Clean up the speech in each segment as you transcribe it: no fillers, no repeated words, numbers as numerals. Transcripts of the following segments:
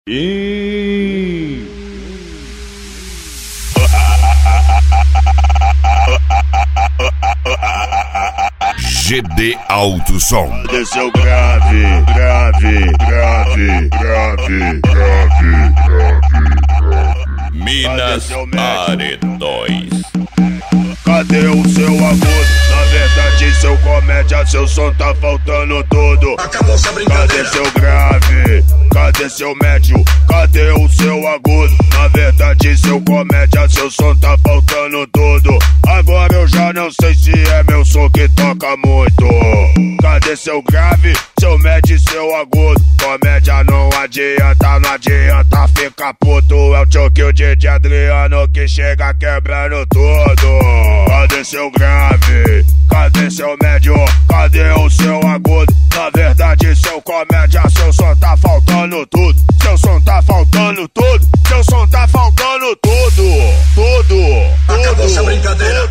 GD Alto Som. Desceu grave, grave, grave, grave, grave, grave. Minas Paredões. Cadê o seu agudo? Na verdade, seu comédia, seu som tá faltando tudo. Acabou essa brincadeira. Cadê seu grave? Cadê seu médio? Cadê o seu agudo? Na verdade, seu comédia, seu som tá faltando tudo. Agora eu já não sei se é meu som que toca muito. Cadê seu grave? Seu médio e seu agudo? Comédia não adianta, não adianta ficar puto. É o choque, o DJ Adriano que chega quebrando tudo. Cadê seu grave? Cadê seu médio? Cadê o seu agudo? Na verdade, seu comédia, seu som tá faltando tudo. Seu som tá faltando tudo. Seu som tá faltando tudo. Tudo. Acabou essa brincadeira.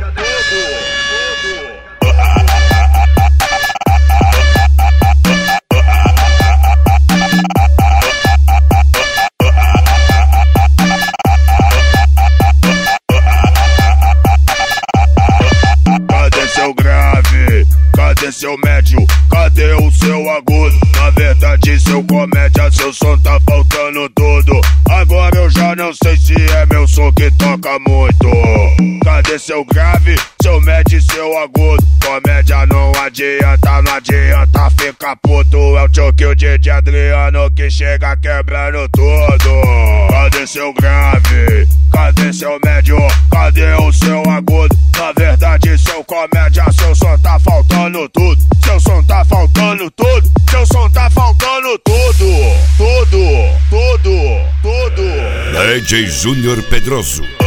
Cadê seu grave? Cadê seu médio? Cadê o seu agudo? Na verdade, seu comédia, seu som tá faltando tudo. Agora eu já não sei se é meu som que toca muito. Cadê seu grave? Seu médio e seu agudo? Comédia não adianta, não adianta ficar puto. É o choque, o DJ Adriano que chega quebrando tudo. Cadê seu grave? Cadê seu médio? Cadê o seu agudo? Na verdade, seu comédia, seu som tá faltando tudo. Seu som tá faltando tudo. Seu som tá faltando tudo. Tudo, tudo, tudo. DJ Júnior Pedroso.